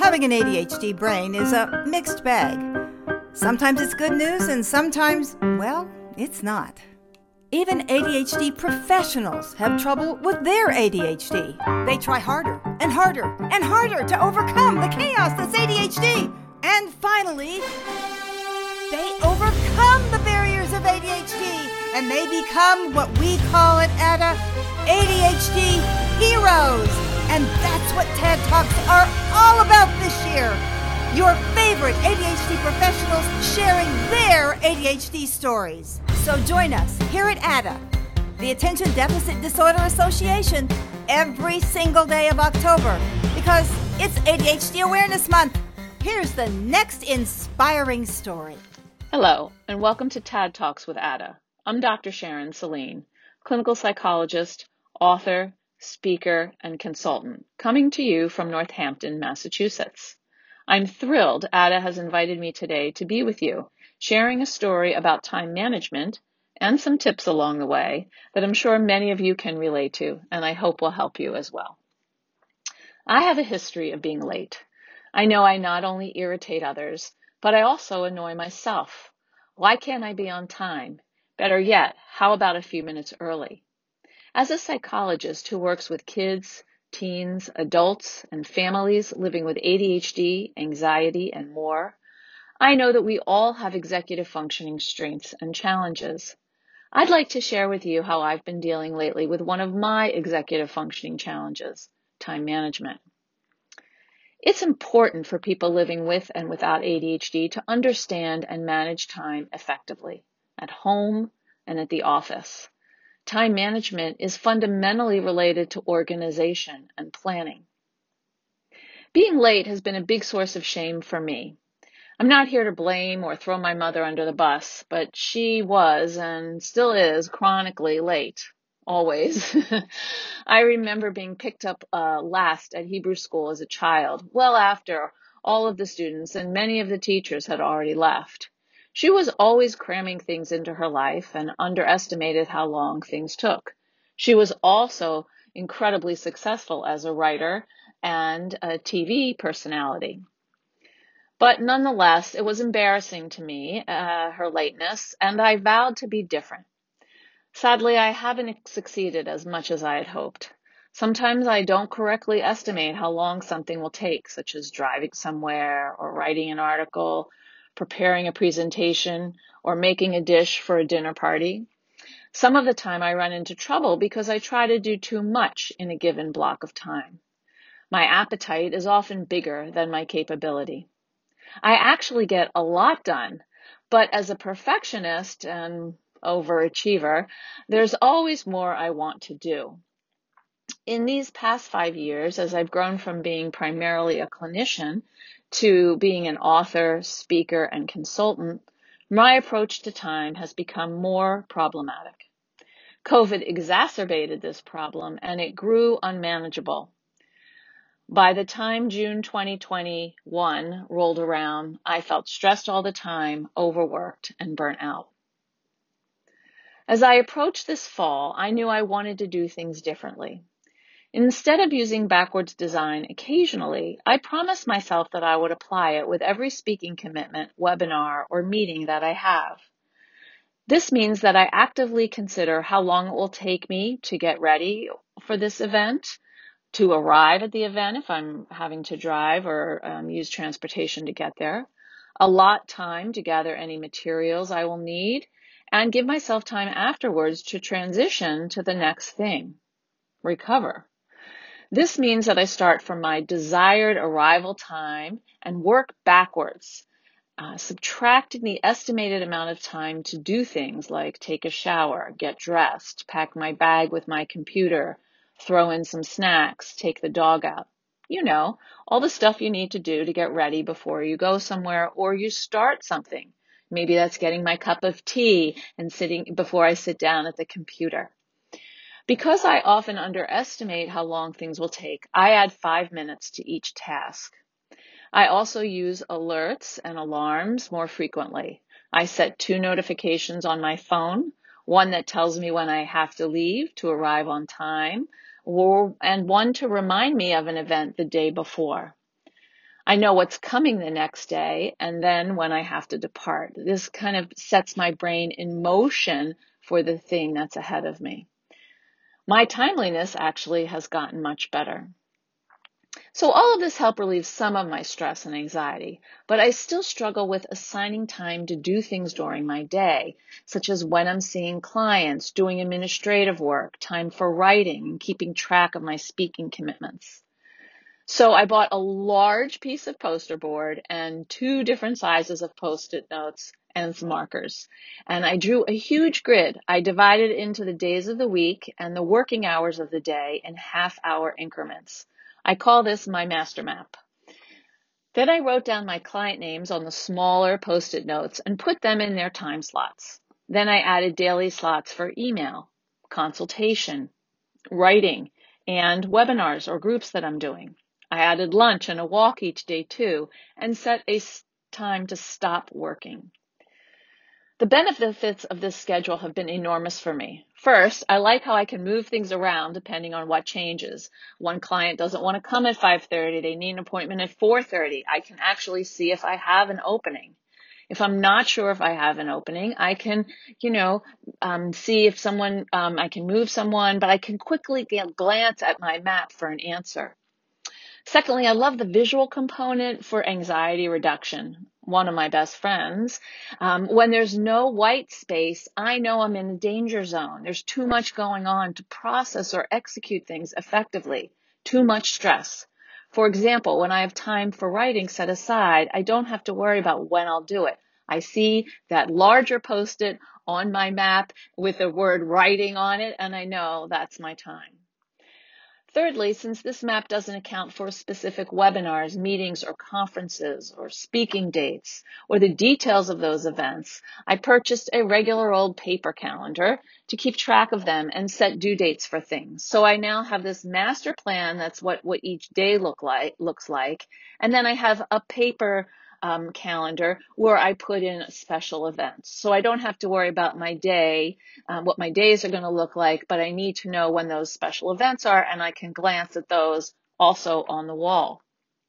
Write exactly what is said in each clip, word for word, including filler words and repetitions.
Having an A D H D brain is a mixed bag. Sometimes it's good news and sometimes, well, it's not. Even A D H D professionals have trouble with their A D H D. They try harder and harder and harder to overcome the chaos that's A D H D. And finally, they overcome the barriers of A D H D and they become what we call at A D A, A D H D heroes. And that's what TAD Talks are all about this year. Your favorite A D H D professionals sharing their A D H D stories. So join us here at A D A, the Attention Deficit Disorder Association, every single day of October because it's A D H D Awareness Month. Here's the next inspiring story. Hello, and welcome to TAD Talks with A D A. I'm Doctor Sharon Saline, clinical psychologist, author, speaker, and consultant, coming to you from Northampton, Massachusetts. I'm thrilled A D A has invited me today to be with you, sharing a story about time management and some tips along the way that I'm sure many of you can relate to, and I hope will help you as well. I have a history of being late. I know I not only irritate others, but I also annoy myself. Why can't I be on time? Better yet, how about a few minutes early? As a psychologist who works with kids, teens, adults, and families living with A D H D, anxiety, and more, I know that we all have executive functioning strengths and challenges. I'd like to share with you how I've been dealing lately with one of my executive functioning challenges, time management. It's important for people living with and without A D H D to understand and manage time effectively, at home and at the office. Time management is fundamentally related to organization and planning. Being late has been a big source of shame for me. I'm not here to blame or throw my mother under the bus, but she was and still is chronically late, always. I remember being picked up uh, last at Hebrew school as a child, well after all of the students and many of the teachers had already left. She was always cramming things into her life and underestimated how long things took. She was also incredibly successful as a writer and a T V personality. But nonetheless, it was embarrassing to me, uh, her lateness, and I vowed to be different. Sadly, I haven't succeeded as much as I had hoped. Sometimes I don't correctly estimate how long something will take, such as driving somewhere or writing an article, preparing a presentation, or making a dish for a dinner party. Some of the time I run into trouble because I try to do too much in a given block of time. My appetite is often bigger than my capability. I actually get a lot done, but as a perfectionist and overachiever, there's always more I want to do. In these past five years, as I've grown from being primarily a clinician to being an author, speaker, and consultant, my approach to time has become more problematic. COVID exacerbated this problem and it grew unmanageable. By the time June twenty twenty-one rolled around, I felt stressed all the time, overworked, and burnt out. As I approached this fall, I knew I wanted to do things differently. Instead of using backwards design occasionally, I promised myself that I would apply it with every speaking commitment, webinar, or meeting that I have. This means that I actively consider how long it will take me to get ready for this event, to arrive at the event if I'm having to drive or um, use transportation to get there, allot time to gather any materials I will need, and give myself time afterwards to transition to the next thing, recover. This means that I start from my desired arrival time and work backwards, uh, subtracting the estimated amount of time to do things like take a shower, get dressed, pack my bag with my computer, throw in some snacks, take the dog out. You know, all the stuff you need to do to get ready before you go somewhere or you start something. Maybe that's getting my cup of tea and sitting before I sit down at the computer. Because I often underestimate how long things will take, I add five minutes to each task. I also use alerts and alarms more frequently. I set two notifications on my phone, one that tells me when I have to leave to arrive on time, or, and one to remind me of an event the day before. I know what's coming the next day and then when I have to depart. This kind of sets my brain in motion for the thing that's ahead of me. My timeliness actually has gotten much better. So all of this helped relieve some of my stress and anxiety, but I still struggle with assigning time to do things during my day, such as when I'm seeing clients, doing administrative work, time for writing, and keeping track of my speaking commitments. So I bought a large piece of poster board and two different sizes of Post-it notes and some markers. And I drew a huge grid. I divided it into the days of the week and the working hours of the day in half-hour increments. I call this my master map. Then I wrote down my client names on the smaller Post-it notes and put them in their time slots. Then I added daily slots for email, consultation, writing, and webinars or groups that I'm doing. I added lunch and a walk each day too, and set a time to stop working. The benefits of this schedule have been enormous for me. First, I like how I can move things around depending on what changes. One client doesn't want to come at five thirty. They need an appointment at four thirty. I can actually see if I have an opening. If I'm not sure if I have an opening, I can, you know, um, see if someone, um, I can move someone, but I can quickly get, glance at my map for an answer. Secondly, I love the visual component for anxiety reduction. One of my best friends, um, when there's no white space, I know I'm in a danger zone. There's too much going on to process or execute things effectively, too much stress. For example, when I have time for writing set aside, I don't have to worry about when I'll do it. I see that larger Post-it on my map with the word writing on it, and I know that's my time. Thirdly, since this map doesn't account for specific webinars, meetings, or conferences, or speaking dates, or the details of those events, I purchased a regular old paper calendar to keep track of them and set due dates for things. So I now have this master plan that's what, what each day look like, looks like, and then I have a paper Um, calendar where I put in special events. So I don't have to worry about my day, um, what my days are going to look like, but I need to know when those special events are, and I can glance at those also on the wall.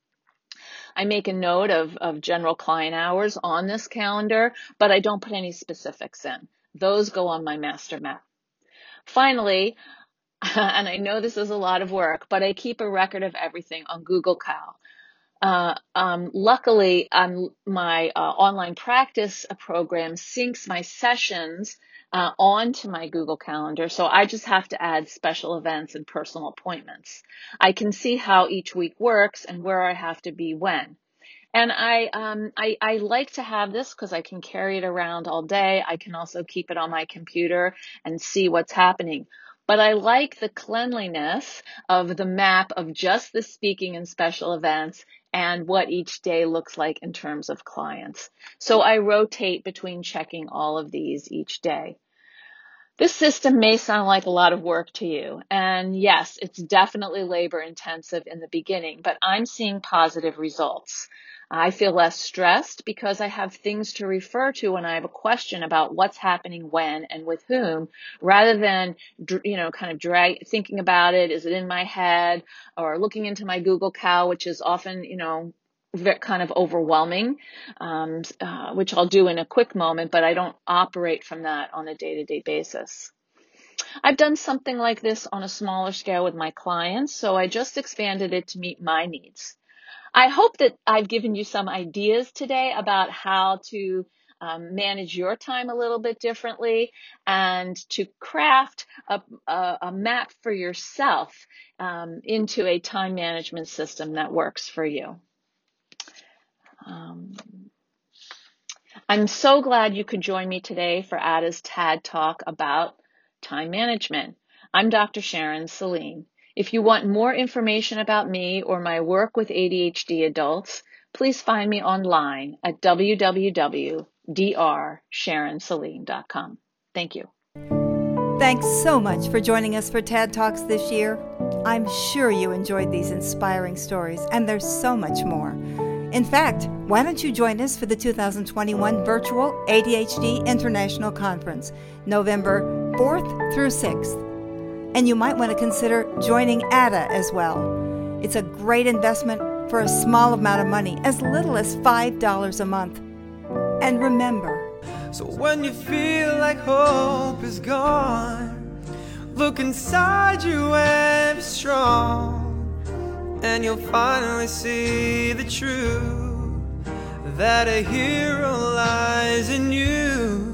I make a note of, of general client hours on this calendar, but I don't put any specifics in. Those go on my master map. Finally, and I know this is a lot of work, but I keep a record of everything on Google Cal. Uh, um, luckily, um, my uh, online practice program syncs my sessions uh, onto my Google Calendar, so I just have to add special events and personal appointments. I can see how each week works and where I have to be when. And I, um, I, I like to have this because I can carry it around all day. I can also keep it on my computer and see what's happening. But I like the cleanliness of the map of just the speaking and special events and what each day looks like in terms of clients. So I rotate between checking all of these each day. This system may sound like a lot of work to you, and yes, it's definitely labor intensive in the beginning, but I'm seeing positive results. I feel less stressed because I have things to refer to when I have a question about what's happening when and with whom, rather than, you know, kind of drag, thinking about it. Is it in my head, or looking into my Google Cal, which is often, you know, kind of overwhelming, um, uh, which I'll do in a quick moment, but I don't operate from that on a day-to-day basis. I've done something like this on a smaller scale with my clients, so I just expanded it to meet my needs. I hope that I've given you some ideas today about how to um, manage your time a little bit differently and to craft a, a, a map for yourself um, into a time management system that works for you. Um, I'm so glad you could join me today for Ada's TAD Talk about time management. I'm Doctor Sharon Saline. If you want more information about me or my work with A D H D adults, please find me online at w w w dot d r sharon saline dot com. Thank you. Thanks so much for joining us for TAD Talks this year. I'm sure you enjoyed these inspiring stories, and there's so much more. In fact, why don't you join us for the two thousand twenty-one Virtual A D H D International Conference, November fourth through sixth. And you might want to consider joining Ada as well. It's a great investment for a small amount of money, as little as five dollars a month. And remember, so when you feel like hope is gone, look inside you and be strong, and you'll finally see the truth, that a hero lies in you.